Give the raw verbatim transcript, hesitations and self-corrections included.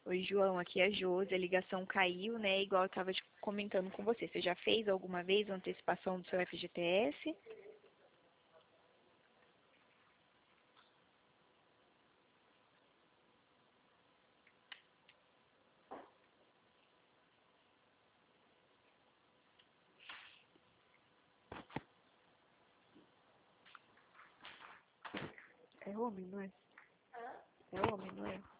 Oi, João, aqui é a Josi, a ligação caiu, né? Igual eu estava comentando com você. Você já fez alguma vez uma antecipação do seu F G T S? É homem, não é? É homem, não é?